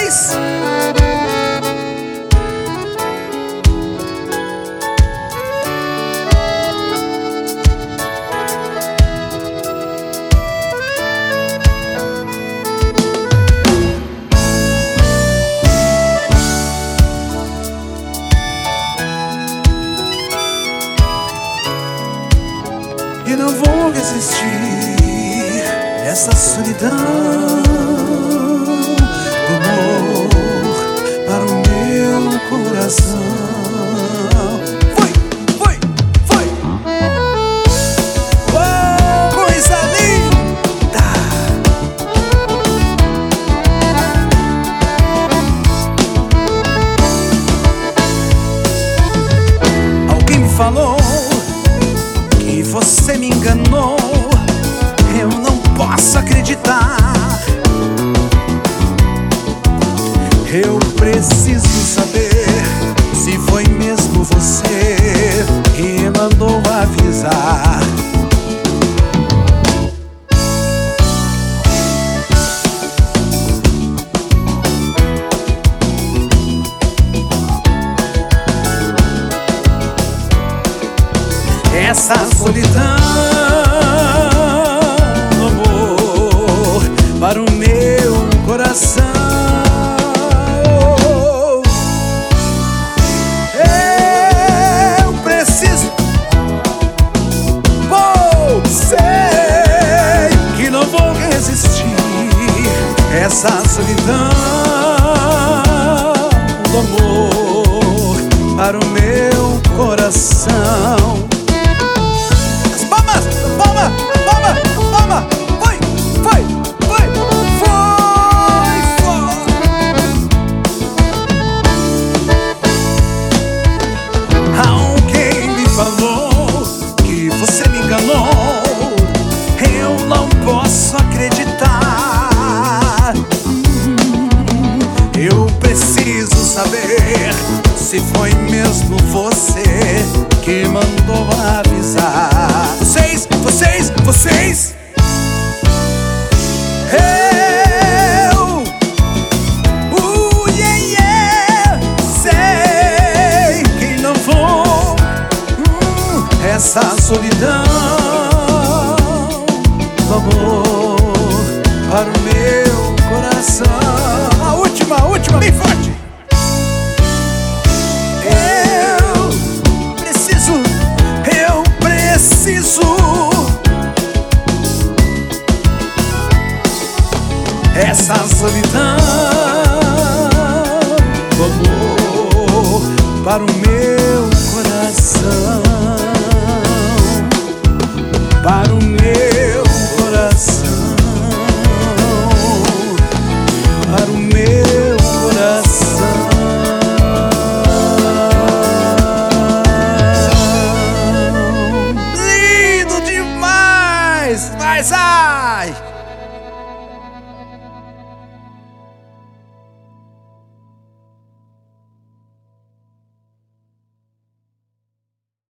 vocês. E não vou resistir essa solidão do amor para o meu coração. Foi! Oh, coisa linda! Alguém me falou que você me enganou. Eu não posso acreditar. Eu preciso saber se foi mesmo você que mandou avisar. Essa solidão, amor, para o meu coração. Eu preciso, sei que não vou resistir. Essa solidão do amor para o meu coração. Alguém me falou que você me enganou. Eu não posso acreditar. Eu preciso saber se foi mesmo você que mandou avisar. Vocês. Sei que não vou essa solidão do amor para o meu coração. A última, bem forte. Eu preciso essa solidão do amor para o meu coração. Para o meu coração. Para o meu coração. Lindo demais! Mas ai!